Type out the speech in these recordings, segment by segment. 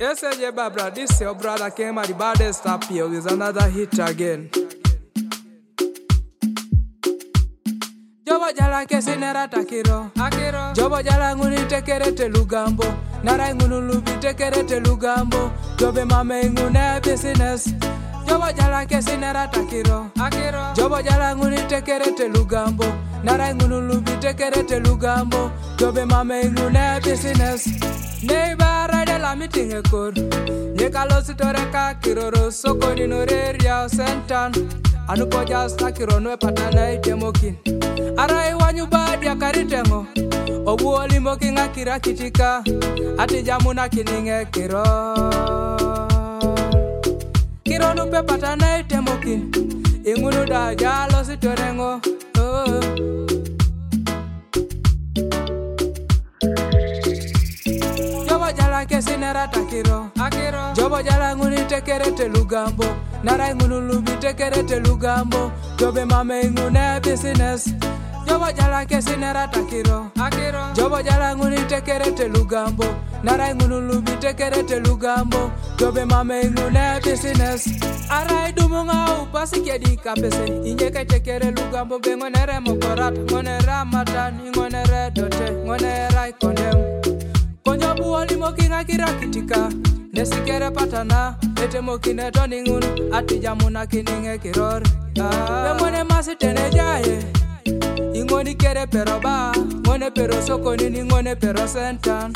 Yes, yeah, Barbara, this your brother came at the baddest up here with another hit again. Jobo jala kesi nera takiro Jobo jala nguni tekerete lugambo Nara ngunu lubi tekerete lugambo Jobe mame ngune business Jobo jala kesi nera takiro Jobo jala nguni tekerete lugambo Nara ngunu lubi tekerete lugambo Jobe mame ngune business Neighbor ride la meeting ekor Nyekalo sitoreka kiroro Soko ninoreria sentan Anupo jasta kironwe patana itemokin Arai wanyu badi ya karitengo Obu limo kinga kira kitika Ati jamuna kininge kiro Kiro nupe patana itemokin Ingunu da jalo sitorengo Jobo jala kesi nera takiro Jobo jala nguni tekerete lugambo Nara ngunu lubi tekerete lugambo Jobe mame ngune business Jobo jala kesi nera takiro Jobo jala nguni tekerete lugambo Nara ngunu lubi tekerete lugambo Jobe mame ngune business Arai dumunga upasi kedi kapese Injeka tekere lugambo be ngonere mokorat Ngonera matani ngonere dote Ngonera ikondem Konyo buoli mokinga kirakitika Nesikere patana Ete mokine toningun Ati jamuna kininge kirori Bemone masi tene jaye Ingoni kere pero ba Ngone pero soko nini ngone pero sentan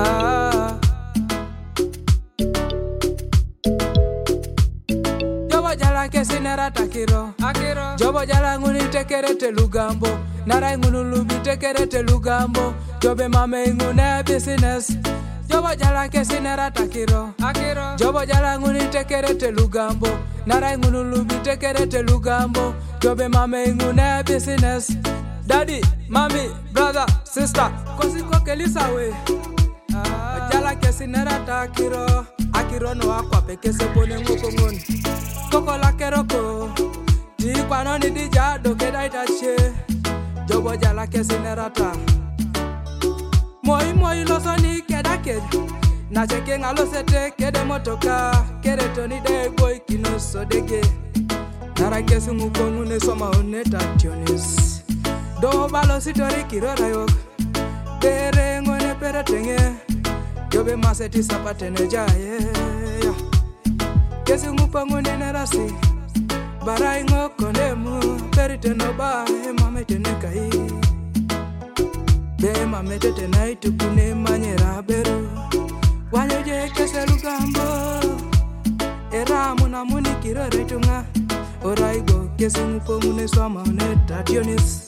Jobo jala kesi nera takiro Jobo jala nguni tekerete lugambo Nara ngunu lubi tekerete lugambo Jobe mame ngune business Jobo jala kesi nera takiro Jobo jala nguni tekerete lugambo Nara ngunu lubi tekerete lugambo Jobe mame ngune business Daddy, mommy, brother, sister Kosiko kelisa we Jala kesi nera takiro Akiro no akwa peke sepone ngoko ngoni Koko la keroko Di kwanoni di jado keda itache Jobo jala kesi nera ta Moi losoni keda kedi Na cheke ngalo sete kede motoka Kede toni de boy kino so dege Nara kesi ngukongu ne soma oneta tionis Do balo sitori kirora yok Pere ngone pere tenge Jobe maseti sapatene jaye Kesi ngukongu ne nerasi Barai ngokondemu Perite no ba mame tene kai De mame tete na itukune manyera beru Wanyo je kese lugambo Era muna muni kirore tunga Oraigo kesi ngukongu ne swama oneta tionis